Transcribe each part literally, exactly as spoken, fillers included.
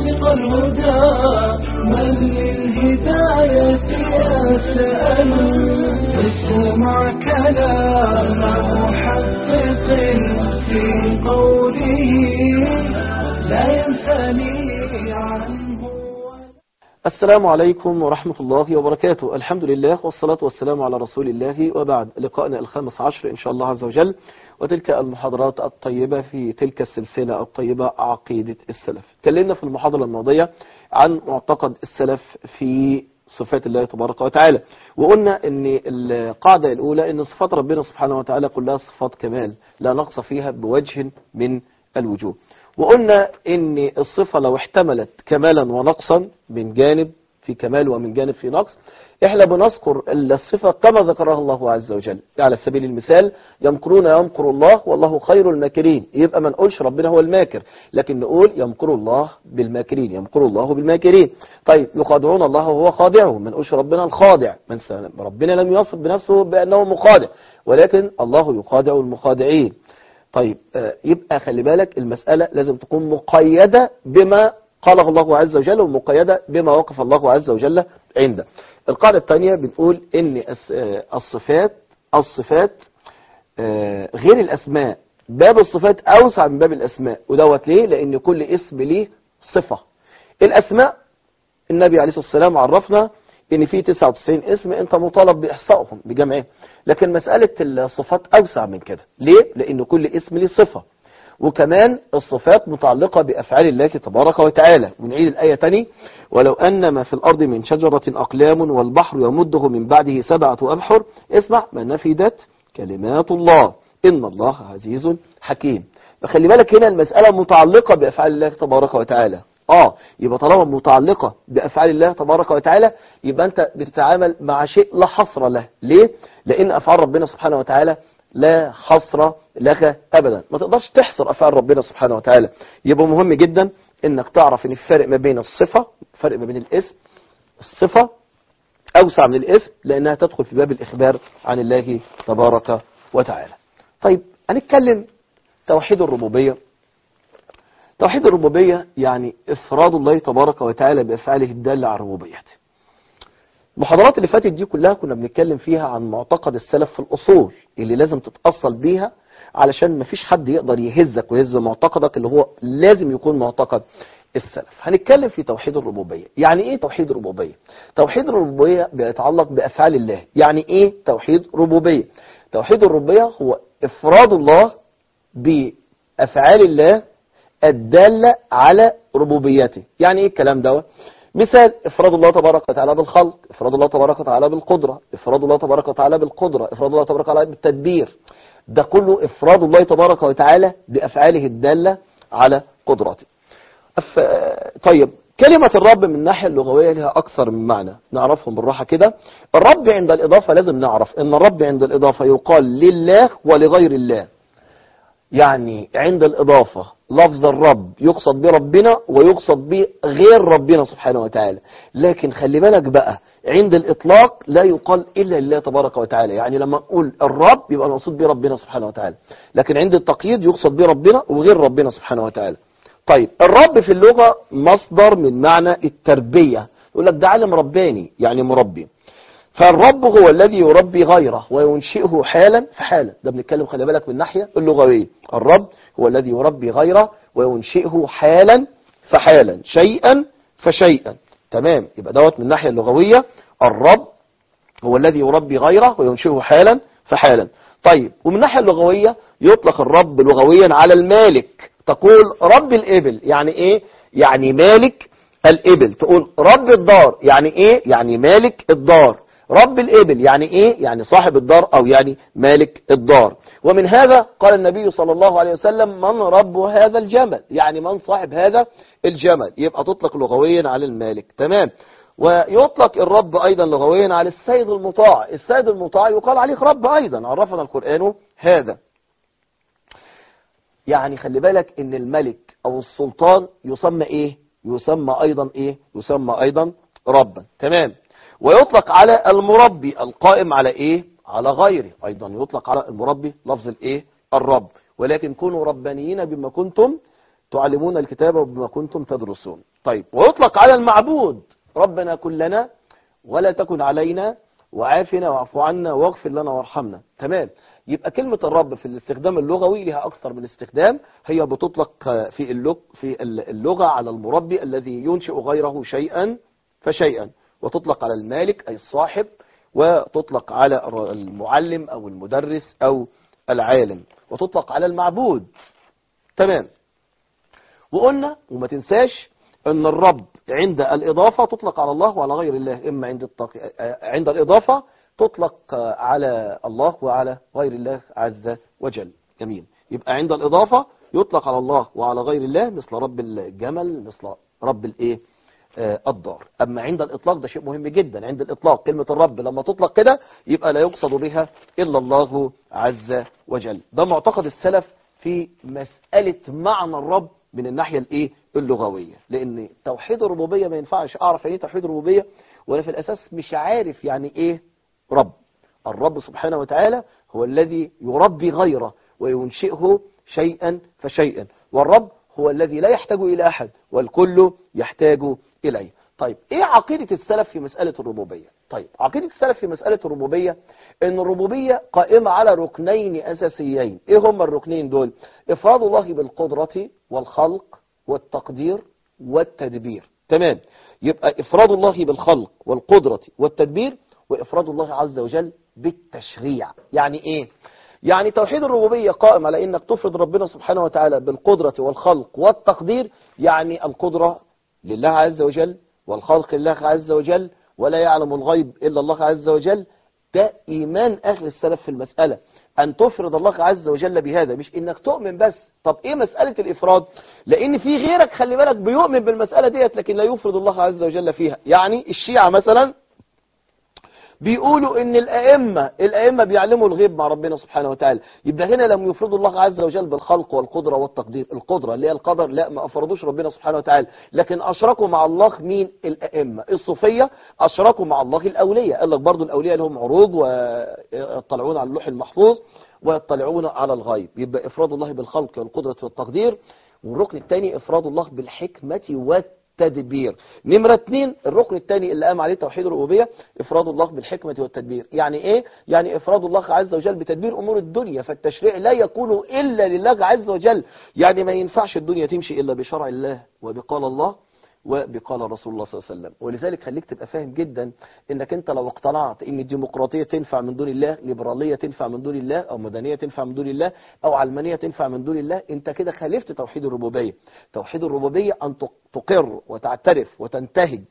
ناصق الهدى من للهداية يسأل اسمع كلام محقق في قوله لا ينثني عنه. السلام عليكم ورحمة الله وبركاته. الحمد لله والصلاة والسلام على رسول الله، وبعد. لقائنا الخامس عشر إن شاء الله عز وجل، وتلك المحاضرات الطيبة في تلك السلسلة الطيبة عقيدة السلف. تكلمنا في المحاضرة الماضية عن معتقد السلف في صفات الله تبارك وتعالى، وقلنا ان القاعدة الأولى ان صفات ربنا سبحانه وتعالى كلها صفات كمال لا نقص فيها بوجه من الوجوه. وقلنا ان الصفة لو احتملت كمالا ونقصا من جانب في كمال ومن جانب في نقص، احنا بنذكر الصفة كما ذكرها الله عز وجل. على سبيل المثال يمكرون يمكر الله والله خير الماكرين، يبقى ما نقولش ربنا هو الماكر، لكن نقول يمكر الله بالماكرين، يمكر الله بالماكرين. طيب يخادعون الله وهو خادعهم، ما نقولش ربنا الخادع، ربنا لم يصف بنفسه بأنه مخادع، ولكن الله يخادع المخادعين. طيب يبقى خلي بالك المسألة لازم تكون مقيدة بما قاله الله عز وجل، ومقيدة بما وقف الله عز وجل عنده. القاعدة الثانية بنقول ان الصفات الصفات غير الاسماء، باب الصفات اوسع من باب الاسماء، ودوت ليه؟ لان كل اسم ليه صفة. الاسماء النبي عليه الصلاة والسلام عرفنا ان في تسعة وتسعين اسم انت مطالب باحصائهم بجمعهم، لكن مسألة الصفات اوسع من كده. ليه؟ لان كل اسم ليه صفة، وكمان الصفات متعلقة بأفعال الله تبارك وتعالى. ونعيد الآية تاني: ولو أن ما في الأرض من شجرة أقلام والبحر يمده من بعده سبعة أبحر اسمع ما نفدت كلمات الله إن الله عزيز حكيم. فخلي بالك هنا المسألة متعلقة بأفعال الله تبارك وتعالى. آه يبقى طالما متعلقة بأفعال الله تبارك وتعالى يبقى أنت بتتعامل مع شيء لا حصر له. ليه؟ لأن أفعال ربنا سبحانه وتعالى لا حصر لك أبدا، ما تقدرش تحصر أفعال ربنا سبحانه وتعالى. يبقى مهم جدا انك تعرف ان الفرق ما بين الصفة، الفرق ما بين الاسم، الصفة اوسع من الاسم لانها تدخل في باب الاخبار عن الله تبارك وتعالى. طيب هنتكلم توحيد الربوبية. توحيد الربوبية يعني افراد الله تبارك وتعالى بافعاله الدالة على ربوبيته. المحاضرات اللي فاتت دي كلها كنا بنتكلم فيها عن معتقد السلف في الأصول اللي لازم تتأصل بيها علشان مفيش حد يقدر يهزك ويهز معتقدك اللي هو لازم يكون معتقد السلف. هنتكلم في توحيد الربوبية. يعني ايه توحيد الربوبية؟ توحيد الربوبية بيتعلق بأفعال الله. يعني ايه توحيد ربوبية؟ توحيد الربوبية هو افراد الله بأفعال الله الدالة على ربوبيته. يعني ايه الكلام ده؟ مثال: افراد الله تبارك وتعالى بالخلق، افراد الله تبارك وتعالى بالقدرة، افراد الله تبارك وتعالى بالقدرة، افراد الله تبارك وتعالى بالتدبير. ده كله افراد الله تبارك وتعالى بافعاله الدالة على قدرته. أف... طيب كلمة الرب من الناحية اللغوية لها اكثر من معنى، نعرفهم بالراحة كده. الرب عند الاضافة لازم نعرف ان الرب عند الاضافة يقال لله ولغير الله. يعني عند الإضافة لفظ الرب يقصد به ربنا ويقصد به غير ربنا سبحانه وتعالى، لكن خلي بالك بقى عند الإطلاق لا يقال إلا لله تبارك وتعالى. يعني لما نقول الرب يبقى المقصود به ربنا سبحانه وتعالى، لكن عند التقييد يقصد به ربنا وغير ربنا سبحانه وتعالى. طيب الرب في اللغة مصدر من معنى التربية، يقول لك ده عالم رباني يعني مربي. فالرب هو الذي يربي غيره وينشئه حالا فحالا. ده بنتكلم خلي بالك من الناحية اللغوية. الرب هو الذي يربي غيره وينشئه حالا فحالا، شيئا فشيئا. تمام؟ يبقى دوت من الناحية اللغوية الرب هو الذي يربي غيره وينشئه حالا فحالا. طيب ومن الناحية اللغوية يطلق الرب لغويا على المالك. تقول رب الإبل يعني ايه؟ يعني مالك الإبل. تقول رب الدار يعني ايه؟ يعني مالك الدار. رب الإبل يعني ايه؟ يعني صاحب الدار او يعني مالك الدار. ومن هذا قال النبي صلى الله عليه وسلم من رب هذا الجمل، يعني من صاحب هذا الجمل. يبقى تطلق لغويا على المالك. تمام؟ ويطلق الرب ايضا لغويا على السيد المطاع. السيد المطاع يقال عليه رب ايضا، عرفنا القرآن هذا. يعني خلي بالك ان الملك او السلطان يسمى ايه؟ يسمى ايضا ايه؟ يسمى ايضا ربا. تمام؟ ويطلق على المربي القائم على ايه؟ على غيره. ايضا يطلق على المربي لفظ الايه؟ الرب. ولكن كونوا ربانيين بما كنتم تعلمون الكتاب وبما كنتم تدرسون. طيب، ويطلق على المعبود ربنا كلنا ولا تكن علينا وعافنا واعف عنا واغفر لنا وارحمنا. تمام. يبقى كلمة الرب في الاستخدام اللغوي لها أكثر من استخدام. هي بتطلق في اللغة في اللغة على المربي الذي ينشئ غيره شيئا فشيئا، وتطلق على المالك أي الصاحب، وتطلق على المعلم أو المدرس أو العالم، وتطلق على المعبود. تمام. وقلنا وما تنساش أن الرب عند الإضافة تطلق على الله وعلى غير الله. إما عند التق... عند الإضافة تطلق على الله وعلى غير الله عز وجل. جميل. يبقى عند الإضافة يطلق على الله وعلى غير الله، مثل رب الجمل، مثل رب الإيه آه الدار. أما عند الإطلاق ده شيء مهم جدا. عند الإطلاق كلمة الرب لما تطلق كده يبقى لا يقصد بها إلا الله عز وجل. ده معتقد السلف في مسألة معنى الرب من الناحية الإيه اللغوية، لأن توحيد الربوبية ما ينفعش أعرف يعني توحيد الربوبية ولا في الأساس مش عارف يعني إيه رب. الرب سبحانه وتعالى هو الذي يربي غيره وينشئه شيئا فشيئا، والرب هو الذي لا يحتاج إلى أحد والكل يحتاج إليه. طيب، إيه عقيدة السلف في مسألة الربوبية؟ طيب، عقيدة السلف في مسألة الربوبية إن الربوبية قائمة على ركنين أساسيين. إيه هم الركنين دول؟ إفراد الله بالقدرة والخلق والتقدير والتدبير. تمام. يبقى إفراد الله بالخلق والقدرة والتدبير، وإفراد الله عز وجل بالتشريع. يعني إيه؟ يعني توحيد الربوبية قائم على إنك تفرد ربنا سبحانه وتعالى بالقدرة والخلق والتقدير. يعني القدرة لله عز وجل والخلق لله عز وجل، ولا يعلم الغيب إلا الله عز وجل. ده إيمان أهل السلف في المسألة، أن تفرد الله عز وجل بهذا، مش إنك تؤمن بس. طب إيه مسألة الإفراد؟ لأن في غيرك خلي بالك بيؤمن بالمسألة ديت لكن لا يفرد الله عز وجل فيها. يعني الشيعة مثلا بيقولوا ان الائمه الائمه بيعلموا الغيب مع ربنا سبحانه وتعالى، يبقى هنا لم يفرضوا الله عز وجل بالخلق والقدره والتقدير. القدره اللي هي القدر لا، ما افرضوش ربنا سبحانه وتعالى، لكن اشركوا مع الله مين؟ الائمه. الصوفيه اشركوا مع الله الاولياء، قال لك برضو الاولياء لهم عروض ويطلعون على اللوح المحفوظ ويطلعون على الغيب. يبقى افراد الله بالخلق والقدره والتقدير. والركن الثاني افراد الله بالحكمه والتقدير تدبير. نمرة اتنين، الركن الثاني اللي قام عليه توحيد الربوبية، افراد الله بالحكمة والتدبير. يعني ايه؟ يعني افراد الله عز وجل بتدبير امور الدنيا، فالتشريع لا يكون الا لله عز وجل. يعني ما ينفعش الدنيا تمشي الا بشرع الله وبقال الله وبقال رسول الله صلى الله عليه وسلم. ولذلك خليك تبقى فاهم جدا انك انت لو اقتنعت ان الديمقراطية تنفع من دون الله، ليبرالية تنفع من دون الله، او مدنية تنفع من دون الله، او علمانية تنفع من دون الله، انت كده خالفت توحيد الربوبية. توحيد الربوبية ان تقر وتعترف وتنتهج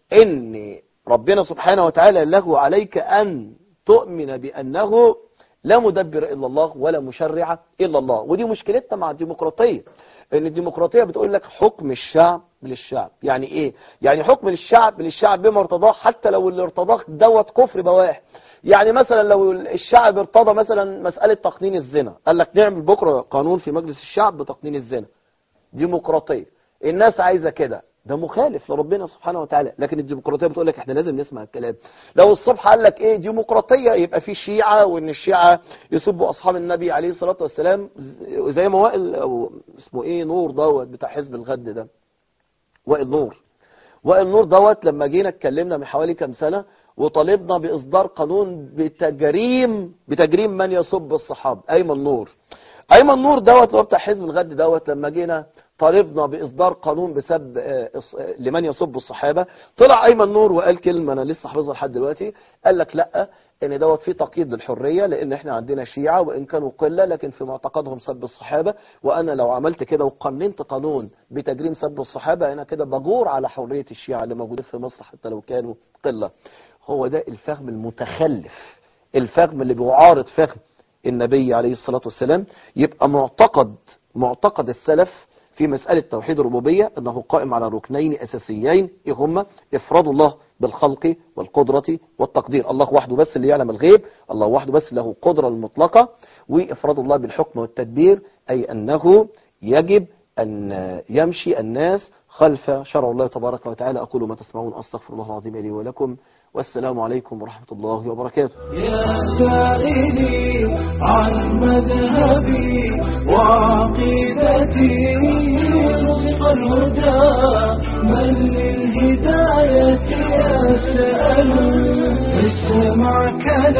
ان ربنا سبحانه وتعالى له عليك ان تؤمن بانه لا مدبر الا الله ولا مشرع الا الله. ودي مشكلتنا مع الديمقراطية، ان الديمقراطية بتقول لك حكم الشعب للشعب. يعني ايه؟ يعني حكم الشعب للشعب بما ارتضاه، حتى لو اللي ارتضاه دوت كفر بواح. يعني مثلا لو الشعب ارتضى مثلا مسألة تقنين الزنا، قال لك نعمل بكرة قانون في مجلس الشعب بتقنين الزنا. ديمقراطية، الناس عايزة كده، ده مخالف لربنا سبحانه وتعالى. لكن الديمقراطية بتقول لك احنا لازم نسمع الكلام. لو الصبح قال لك ايه ديمقراطية، يبقى في شيعة، وان الشيعة يسبوا اصحاب النبي عليه الصلاة والسلام، زي ما وائل او اسمه ايه نور دوت بتاع حزب الغد ده، وائل نور. وائل نور دوت لما جينا اتكلمنا من حوالي كام سنة وطالبنا باصدار قانون بتجريم بتجريم من يسب الصحابة، ايمن نور. ايمن نور دوت هو بتاع حزب الغد دوت، لما جينا طالبنا باصدار قانون بسب لمن يسب الصحابه، طلع ايمن نور وقال كلمه انا لسه حافظها لحد دلوقتي. قال لك لا، ان دوت فيه تقييد للحريه، لان احنا عندنا شيعه وان كانوا قله لكن في معتقدهم سب الصحابه، وانا لو عملت كده وقننت قانون بتجريم سب الصحابه انا كده بجور على حريه الشيعه اللي موجودين في مصر حتى لو كانوا قله. هو ده الفهم المتخلف، الفهم اللي بيعارض فهم النبي عليه الصلاه والسلام. يبقى معتقد معتقد السلف في مسألة توحيد الربوبية أنه قائم على ركنين أساسيين، إيه هما؟ إفراد الله بالخلق والقدرة والتقدير. الله وحده بس اللي يعلم الغيب، الله وحده بس له قدرة المطلقة. وإفراد الله بالحكم والتدبير، أي أنه يجب أن يمشي الناس خلف شرع الله تبارك وتعالى. أقول ما تسمعون، أستغفر الله العظيم لي ولكم، والسلام عليكم ورحمة الله وبركاته. يا سائلي عن مذهبي وعقيدتي، رزق الهدى من للهداية يسأل. اسمع كلام